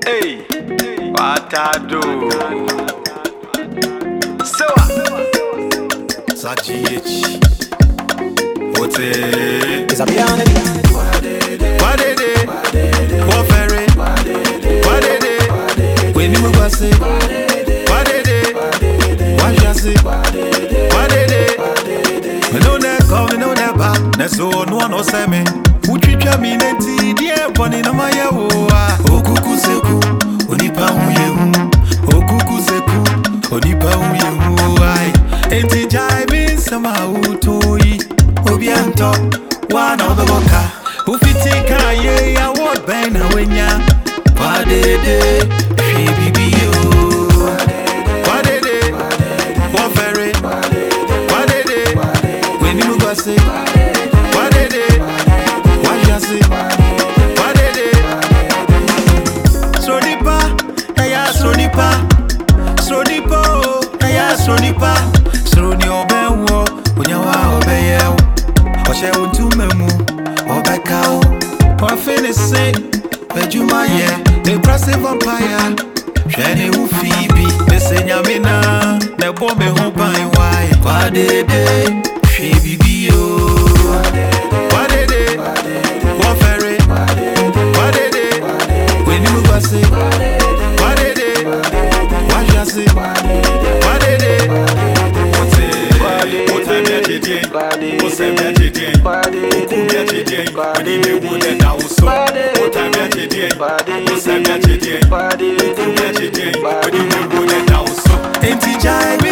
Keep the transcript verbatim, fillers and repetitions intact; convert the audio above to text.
Hey, what I do? So, Sachi H. What's it? It's a piano. What did it? What ferry? What did it? When you move, I say, what did it? What just say? What did it? We know that come, we know that back. That's so no one knows me. Who treat me neti? Dear, bunny, no my yawa. Okuku seku, onipa uyehu. Okuku seku, onipa uyehu. Ay, enti jaibi sama utoi. Obianto, one of the boka. Ufitika ye ya what ben na wenya. Wadede, she bibi yo. Wadede, what ferry? Wadede, when you go say. Wadede, what you say? Wadede, Srodipa, eya Srodipa, Srodipa, eya Srodipa, Srodi obewo, onyawa obeyewo, oshe untumemu, obekao, ofini say, bejuma ye, the pressive vampire, sheni ufibi, mesenya mina, ne bombe hoba iwaye, kwadede, she bibi yo. Wadede, what ferry? Wadede, when you move, I say, wadede, what you say? Wadede, what's it? What time you did? What's it you did? Who you did? When you move, then I was so. What time you did? What's it you did? Who you did? When you move, then I was so. Ain't it